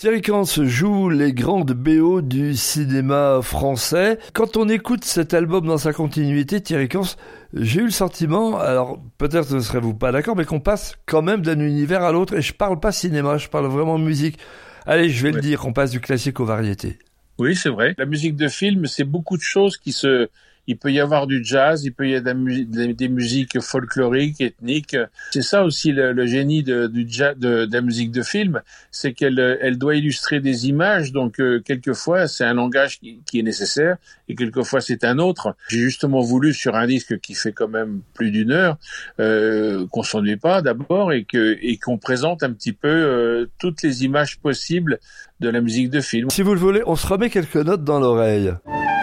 Thierry Cans joue les grandes BO du cinéma français. Quand on écoute cet album dans sa continuité, Thierry Cans, j'ai eu le sentiment, alors peut-être ne serez-vous pas d'accord, mais qu'on passe quand même d'un univers à l'autre. Et je parle pas cinéma, je parle vraiment musique. Allez, je vais le dire, on passe du classique aux variétés. Oui, c'est vrai. La musique de film, c'est beaucoup de choses Il peut y avoir du jazz, il peut y avoir des musiques folkloriques, ethniques. C'est ça aussi le génie de la musique de film, c'est qu'elle doit illustrer des images. Donc quelquefois c'est un langage qui est nécessaire et quelquefois c'est un autre. J'ai justement voulu sur un disque qui fait quand même plus d'une heure qu'on s'ennuie pas d'abord et qu'on présente un petit peu toutes les images possibles de la musique de film. Si vous le voulez, on se remet quelques notes dans l'oreille.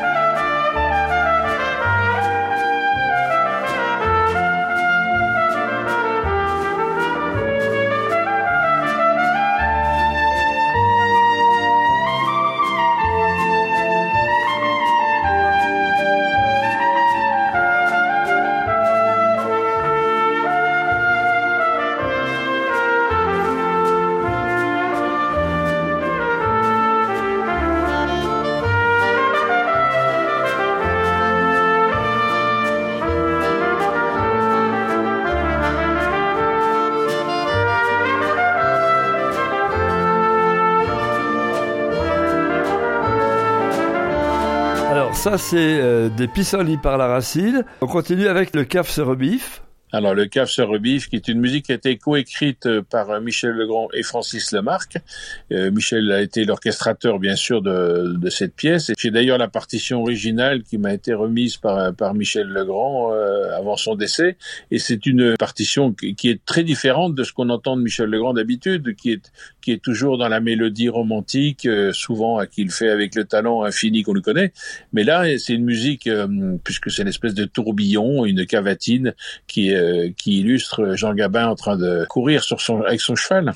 Ça, c'est des pissenlits par la racine. On continue avec le Caf se rebiffe. Alors, le Caf se rebiffe, qui est une musique qui a été coécrite par Michel Legrand et Francis Lemarque. Michel a été l'orchestrateur, bien sûr, de cette pièce. Et c'est d'ailleurs la partition originale qui m'a été remise par Michel Legrand avant son décès. Et c'est une partition qui est très différente de ce qu'on entend de Michel Legrand d'habitude, qui est toujours dans la mélodie romantique, souvent qu'il fait avec le talent infini qu'on lui connaît. Mais là, c'est une musique, puisque c'est une espèce de tourbillon, une cavatine qui illustre Jean Gabin en train de courir avec son cheval.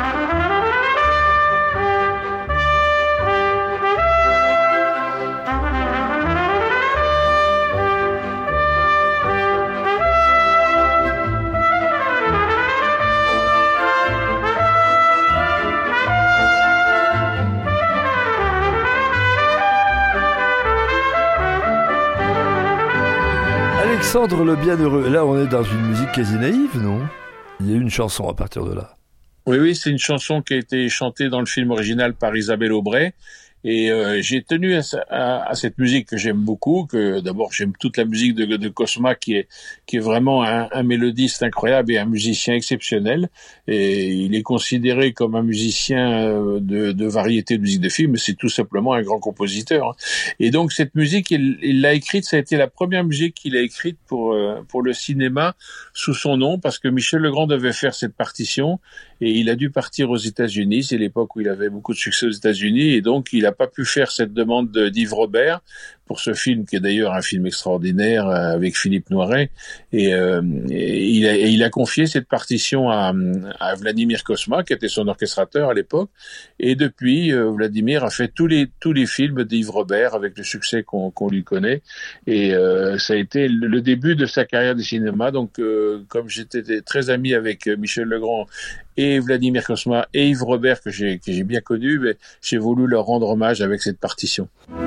Alexandre le Bienheureux. Là, on est dans une musique quasi naïve, non? Il y a une chanson à partir de là. Oui, c'est une chanson qui a été chantée dans le film original par Isabelle Aubray. Et j'ai tenu à cette musique que j'aime beaucoup, que d'abord j'aime toute la musique de Cosma qui est vraiment un mélodiste incroyable et un musicien exceptionnel. Et il est considéré comme un musicien de variété de musique de film, mais c'est tout simplement un grand compositeur. Et donc cette musique, il l'a écrite, ça a été la première musique qu'il a écrite pour le cinéma sous son nom, parce que Michel Legrand devait faire cette partition et il a dû partir aux États-Unis. C'est l'époque où il avait beaucoup de succès aux États-Unis et donc il n'a pas pu faire cette demande d'Yves Robert pour ce film qui est d'ailleurs un film extraordinaire avec Philippe Noiret et il a confié cette partition à Vladimir Cosma qui était son orchestrateur à l'époque et depuis Vladimir a fait tous les films d'Yves Robert avec le succès qu'on lui connaît et ça a été le début de sa carrière de cinéma. Donc comme j'étais très ami avec Michel Legrand et Vladimir Cosma et Yves Robert que j'ai bien connu, mais j'ai voulu leur rendre hommage avec cette partition.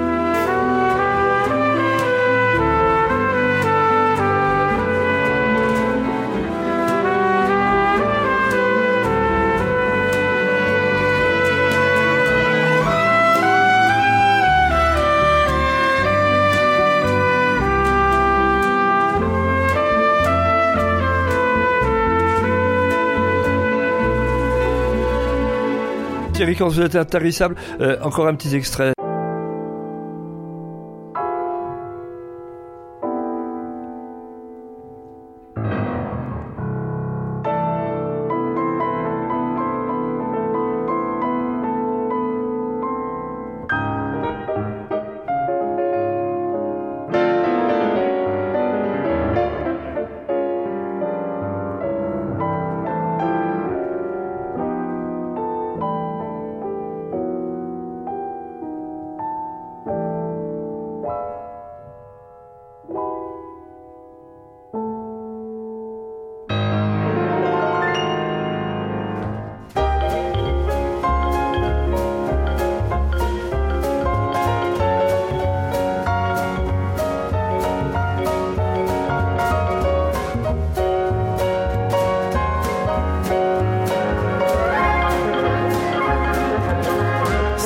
Thierry, quand vous êtes intarissable, encore un petit extrait.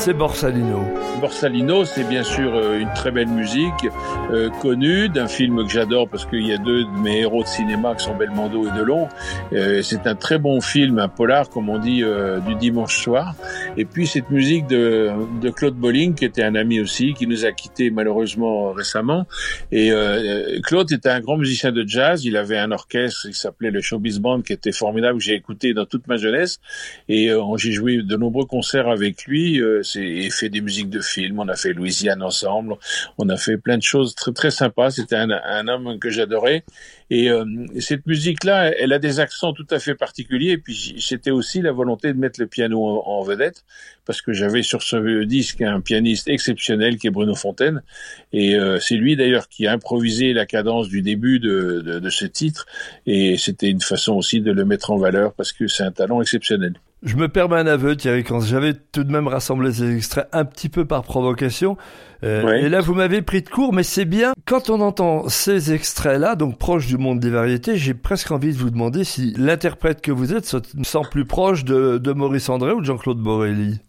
c'est Borsalino. Borsalino, c'est bien sûr une très belle musique, connue, d'un film que j'adore parce qu'il y a deux de mes héros de cinéma qui sont Belmondo et Delon. C'est un très bon film, un polar, comme on dit, du dimanche soir. Et puis cette musique de Claude Bolling, qui était un ami aussi, qui nous a quittés malheureusement récemment. Et Claude était un grand musicien de jazz. Il avait un orchestre qui s'appelait le Showbiz Band, qui était formidable, que j'ai écouté dans toute ma jeunesse. Et j'ai joué de nombreux concerts avec lui. Et fait des musiques de films. On a fait Louisiane ensemble. On a fait plein de choses très très sympas. C'était un homme que j'adorais. Et cette musique-là, elle a des accents tout à fait particuliers. Et puis c'était aussi la volonté de mettre le piano en vedette, parce que j'avais sur ce disque un pianiste exceptionnel qui est Bruno Fontaine. Et c'est lui d'ailleurs qui a improvisé la cadence du début de ce titre. Et c'était une façon aussi de le mettre en valeur, parce que c'est un talent exceptionnel. Je me permets un aveu, Thierry, quand j'avais tout de même rassemblé ces extraits un petit peu par provocation. Ouais. Et là, vous m'avez pris de court, mais c'est bien. Quand on entend ces extraits-là, donc proches du monde des variétés, j'ai presque envie de vous demander si l'interprète que vous êtes se sent plus proche de Maurice André ou de Jean-Claude Borelli.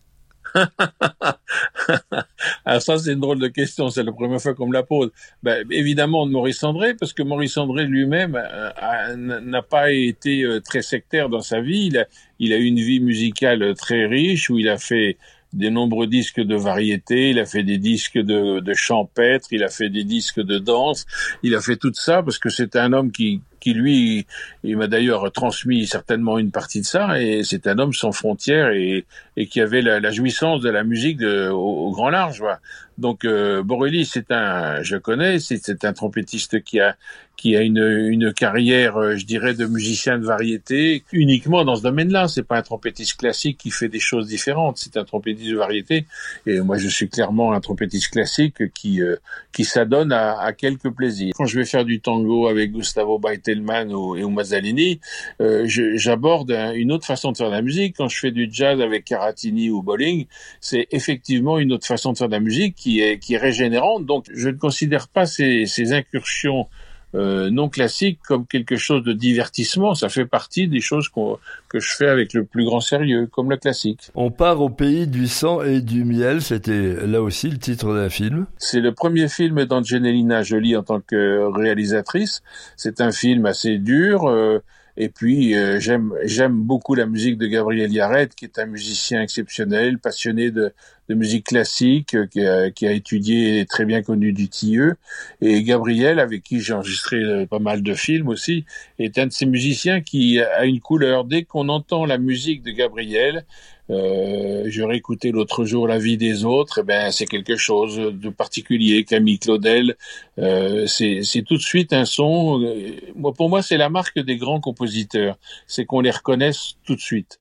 Alors ça, c'est une drôle de question. C'est la première fois qu'on me la pose. Ben, évidemment de Maurice André, parce que Maurice André lui-même n'a pas été très sectaire dans sa vie. Il a eu une vie musicale très riche, où il a fait de nombreux disques de variété, il a fait des disques de champêtre, il a fait des disques de danse, il a fait tout ça parce que c'est un homme qui lui, il m'a d'ailleurs transmis certainement une partie de ça, et c'est un homme sans frontières et qui avait la jouissance de la musique au grand large, voilà. Donc Borelli, je le connais, c'est un trompettiste qui a une carrière, je dirais, de musicien de variété uniquement dans ce domaine-là. C'est pas un trompettiste classique qui fait des choses différentes. C'est un trompettiste de variété. Et moi, je suis clairement un trompettiste classique qui s'adonne à quelques plaisirs. Quand je vais faire du tango avec Gustavo Baitelman ou Mazzalini, j'aborde une autre façon de faire de la musique. Quand je fais du jazz avec Caratini ou Bolling, c'est effectivement une autre façon de faire de la musique qui est régénérante. Donc, je ne considère pas ces incursions non classique comme quelque chose de divertissement. Ça fait partie des choses que je fais avec le plus grand sérieux, comme le classique. On part au pays du sang et du miel, c'était là aussi le titre d'un film. C'est le premier film d'Angelina Jolie en tant que réalisatrice. C'est un film assez dur, et puis j'aime beaucoup la musique de Gabriel Yared, qui est un musicien exceptionnel, passionné de musique classique, qui a étudié et très bien connu du Tilleux. Et Gabriel, avec qui j'ai enregistré pas mal de films aussi, est un de ces musiciens qui a une couleur. Dès qu'on entend la musique de Gabriel, j'ai réécouté l'autre jour La vie des autres, c'est quelque chose de particulier. Camille Claudel, c'est tout de suite un son. Pour moi, c'est la marque des grands compositeurs, c'est qu'on les reconnaisse tout de suite.